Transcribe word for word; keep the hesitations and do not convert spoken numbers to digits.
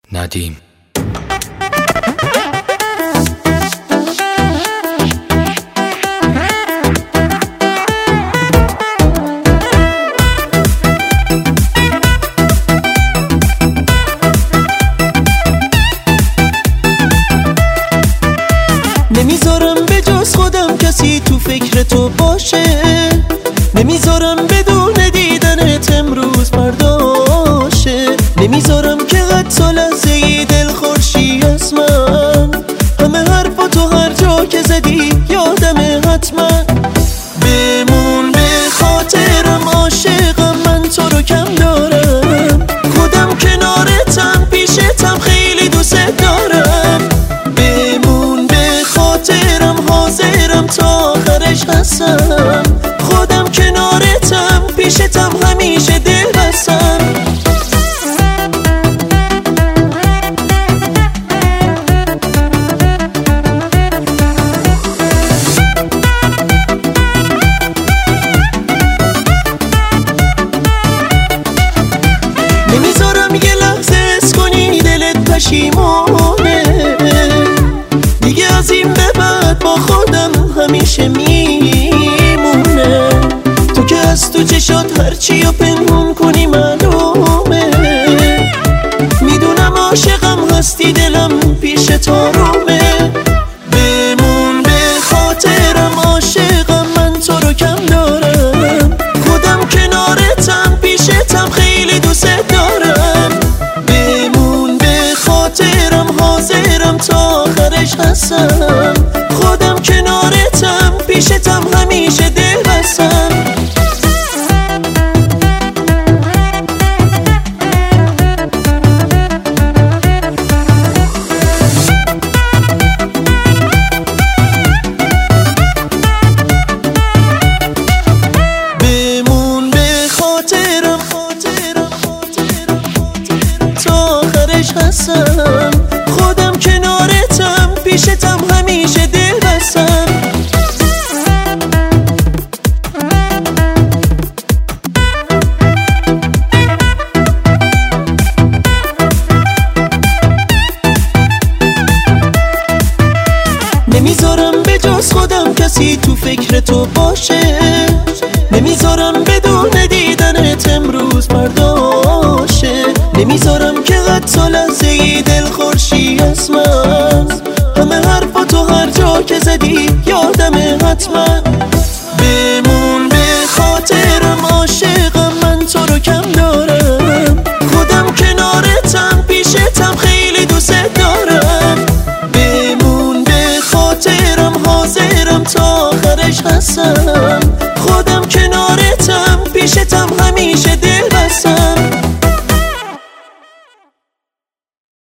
ندیم. نمیذارم به جز خودم کسی تو فکر تو باشه، نمیذارم بدون دیدنت امروز پرداشه، نمیذارم که حتی لحظه ای دل خورشی از من، همه حرفا تو هر جا که زدی یادمه حتما. بمون به خاطرم عاشقم، من تو رو کم دارم، خودم کنارتم پیشتم خیلی دوست دارم. بمون به خاطرم حاضرم تا آخرش هستم، خودم کنارتم پیشتم همیشه دل بستم. نمیذارم یه لحظه حس کنی دلت پشیمونه، دیگه از این به بعد با خودم همیشه میمونه. تو که از تو چشات هرچی رو پنهون کنی معلومه، میدونم عاشقم هستی دلم پیش تو رومه. بمون به خاطرم عاشقم، من تو رو کم دارم، خودم کنارتم پیشتم خیلی دوست دارم. بمون به خاطرم حاضرم تا آخرش هستم، خودم کنارتم پیشتم همیشه دل بستم. بمون به خاطرم تا آخرش هستم، خودم کنارتم پیشتم همیشه دل بستم. نمیذارم به جز خودم کسی تو فکر تو باشه، نمیذارم بدون دیدنت امروز پرداشه، نمیذارم که حتی لحظه ای دل خورشی از من، همه حرفا تو هر جا که زدی یادمه حتما. بمون به خاطرم عاشقم، من تو رو کم دارم، خودم کنارتم پیشتم خیلی دوست دارم. بمون به خاطرم حاضرم تا آخرش هستم، خودم کنارتم پیشتم همیشه